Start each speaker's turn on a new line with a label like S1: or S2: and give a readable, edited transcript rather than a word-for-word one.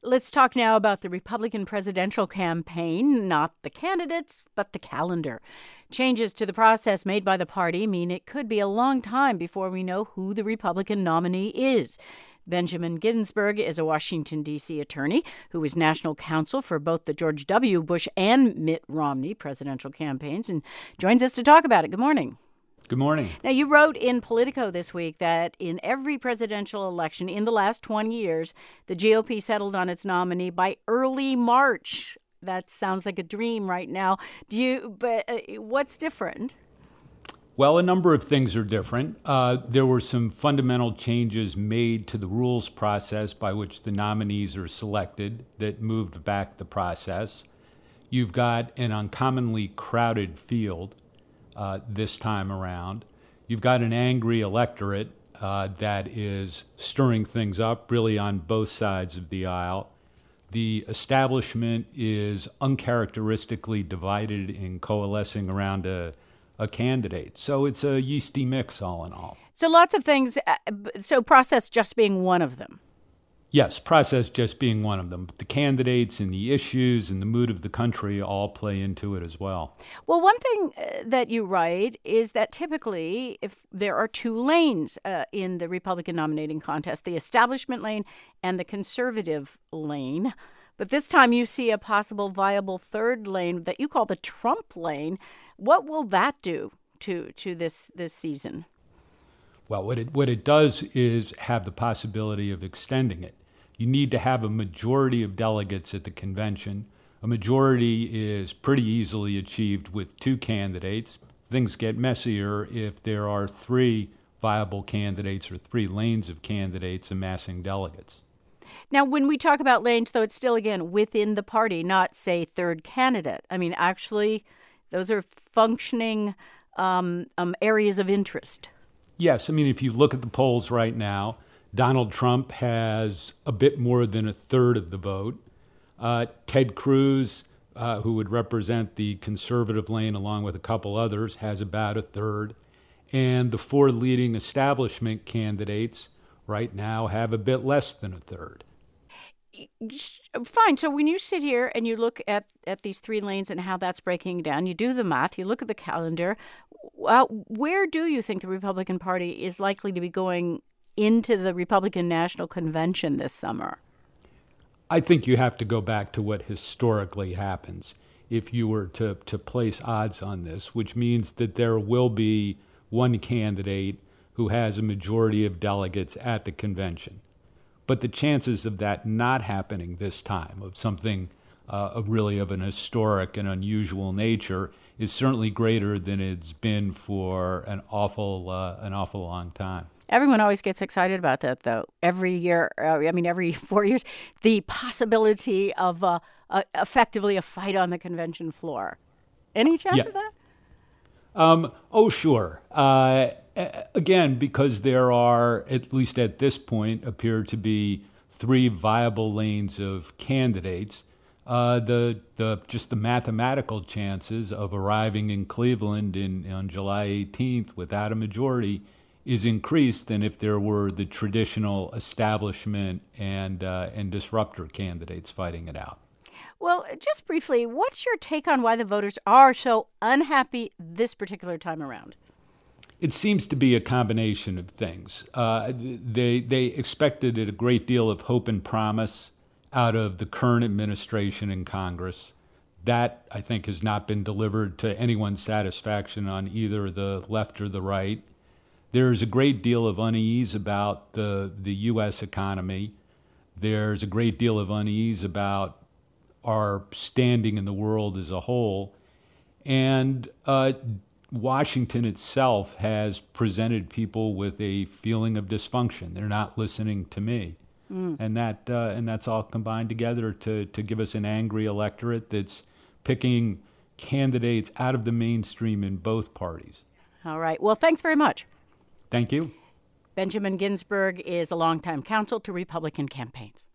S1: Let's talk now about the Republican presidential campaign, not the candidates, but the calendar. Changes to the process made by the party mean it could be a long time before we know who the Republican nominee is. Benjamin Ginsberg is a Washington, D.C. attorney who was national counsel for both the George W. Bush and Mitt Romney presidential campaigns and joins us to talk about it. Good morning.
S2: Good morning.
S1: Now, you wrote in Politico this week that in every presidential election in the last 20 years, the GOP settled on its nominee by early March. That sounds like a dream right now. What's different?
S2: Well, a number of things are different. There were some fundamental changes made to the rules process by which the nominees are selected that moved back the process. You've got an uncommonly crowded field this time around. You've got an angry electorate that is stirring things up really on both sides of the aisle. The establishment is uncharacteristically divided in coalescing around a candidate. So it's a yeasty mix all in all.
S1: So lots of things. So process just being one of them.
S2: Yes, process just being one of them. But the candidates and the issues and the mood of the country all play into it as well.
S1: Well, one thing that you write is that typically if there are two lanes in the Republican nominating contest, the establishment lane and the conservative lane. But this time you see a possible viable third lane that you call the Trump lane. What will that do to this season?
S2: Well, what it does is have the possibility of extending it. You need to have a majority of delegates at the convention. A majority is pretty easily achieved with two candidates. Things get messier if there are three viable candidates or three lanes of candidates amassing delegates.
S1: Now, when we talk about lanes, though, it's still, again, within the party, not, say, third candidate. I mean, actually, those are functioning areas of interest.
S2: Yes. I mean, if you look at the polls right now, Donald Trump has a bit more than a third of the vote. Ted Cruz, who would represent the conservative lane along with a couple others, has about a third. And the four leading establishment candidates right now have a bit less than a third.
S1: Fine. So when you sit here and you look at these three lanes and how that's breaking down, you do the math, you look at the calendar, where do you think the Republican Party is likely to be going into the Republican National Convention this summer?
S2: I think you have to go back to what historically happens if you were to place odds on this, which means that there will be one candidate who has a majority of delegates at the convention. But the chances of that not happening this time, of something really of an historic and unusual nature, is certainly greater than it's been for an awful long time.
S1: Everyone always gets excited about that, though. Every year, every 4 years, the possibility of effectively a fight on the convention floor. Any chance of that?
S2: Sure. Again, because there are, at least at this point, appear to be three viable lanes of candidates. Just the mathematical chances of arriving in Cleveland on July 18th without a majority is increased than if there were the traditional establishment and disruptor candidates fighting it out.
S1: Well, just briefly, what's your take on why the voters are so unhappy this particular time around?
S2: It seems to be a combination of things. They expected a great deal of hope and promise out of the current administration in Congress. That, I think, has not been delivered to anyone's satisfaction on either the left or the right. There's a great deal of unease about the U.S. economy. There's a great deal of unease about our standing in the world as a whole. And Washington itself has presented people with a feeling of dysfunction. They're not listening to me. And that's all combined together to give us an angry electorate that's picking candidates out of the mainstream in both parties.
S1: All right. Well, thanks very much.
S2: Thank you.
S1: Benjamin Ginsberg is a longtime counsel to Republican campaigns.